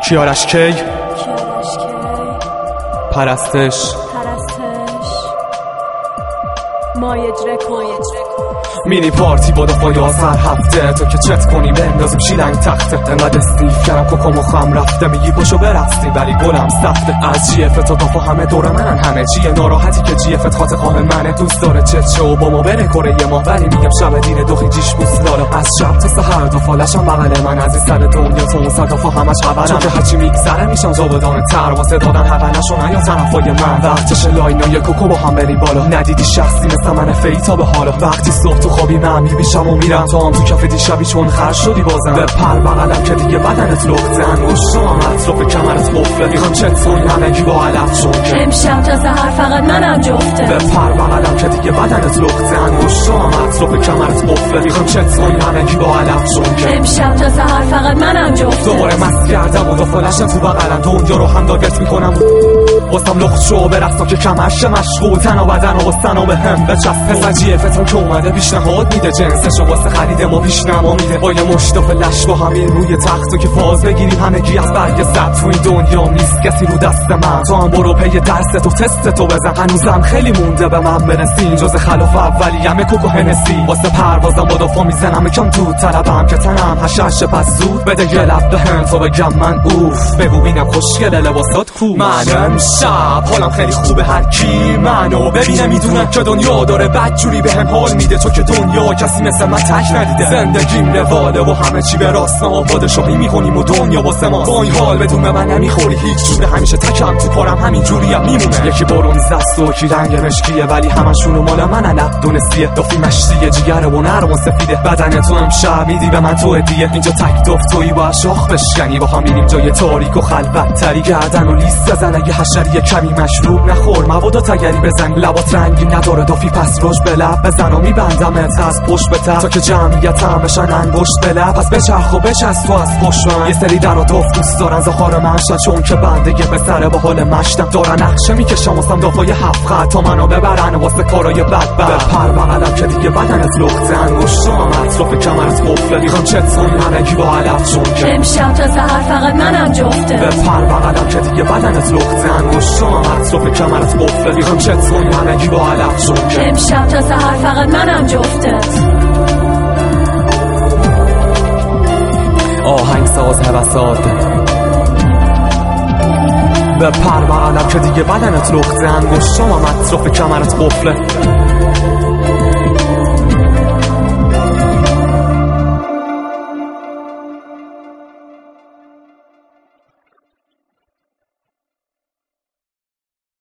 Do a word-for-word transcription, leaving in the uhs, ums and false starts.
کیارش کی کیارش کی پرستش پرستش مایجره کن مینی پارتی با دفعه هر هفته تو که چت کنی بندازیم شیلنگ تخته انقدر استیف کردم کوکو مخم رفته میگی پاشو برقصی ولی گلم سخته از جی اف تا دافا همه دور منن همه چیه ناراحتی که جی اف خاطر خواه منه دوست داره چت شو با ما بره کره ما ولی میگم شب دیر دوخی جیش بوسلالا از شب تا سحر دافالشم بغل من از این سر دنیا تو اون سر دافا همش خبرم چون که هرچی میگذره میشم جاودانه تر واسه دادن حولشون یا طرفای من وقتش لاینا کوکو با هم بریم بالا ندیدی شخصی مثل من فیتا به حالا وقتی صبح تو خوابی من میبیشم و میرم تو هم تو کف دیشبی چون خرج شدی بازم به پر بغلم که دیگه بدنت لخته انگشتم اطراف کمرت قفله میخوام چتون همگی با علف شون که امشب تا سحر فقط منم جفته به پر بغلم که دیگه بدنت لخته انگشتم اطراف کمرت قفله میخوام چتون همگی با علف شون که امشب تا سحر فقط منم جفته دوباره مست کردم و دافالشم تو بغلم دنیا رو هم داگت میکنم واسم لخت شو برستا که کمرش مشغول تن و بدن و واسن و به هم بچسب پسر جی افتون که اومده پیشنهاد میده جنسشو واسه خرید ما پیشنما میده با یه مشت و فلش با همین روی تخت و که فاز بگیریم همگی از برگ سبز تو این دنیا نیست کسی رو دست من تو هم برو پی درست و تست تو بزن هنوزم خیلی مونده به من برسی جز خلاف اولی همه کوکو هنسی واسه پروازم با دفا میزنم کم تو طلبم که تنم هشش پس زود بده یه لب به هم تا بگم من اوف بگو بینم خوشگله لباسات کو منم شب حالم خیلی خوبه هر کی منو ببینه میدونه که دنیا داره بدجوری به هم حال میده تو که دنیا کسی مثل من تک ندیده زندگیم رواله و همه چی به راست آباد شاهی میخونیم و دنیا واسه ما با این حال بدون به من نمیخوری هیچ جوره همیشه تکم تو کارم همین جوری هم میمونه یکی برونز دست و کی رنگ مشکیه ولی همشونو مال من علق دونستیه دافی مشتیه جیگره و نرم و سفیده بدن تو هم شب میدی به من تو هدیه اینجا تک دفتویی با شاخ بشکنی با هم میریم جای تاریک و خلوت تری گردن و لیست بزن اگه حشری کمی مشروب نخور مواد تگری بزن لبات رنگی نداره دافی پس روش به لب بزن و میبندمت از پشت به تا که جمعیت هم بشن انگشت به لب پس بچرخ و بچست تو از پشت من یه سری در و داف دوست دارن زخار منشن چون که بندگی به سر با حال مشتم دارن نقشه میکشم واسم دافای هفت خط تا منو ببرن واسه کارای بد بد پر بغلم که دیگه بدنت لخته انگشتم اطراف کمرت قفله میخوام چتون همگی با علف شون که امشب تا سحر فقط منم جفته به پر بغلم که دیگه بدنت لخته انگشتم اطراف کمرت قفله میخوام چتون همگی با علف شون که امشب تا سحر فقط منم جفته آهنگ ساز هوسات به پر بغلم که دیگه بدنت لخته انگشتم اطراف کمرت قفله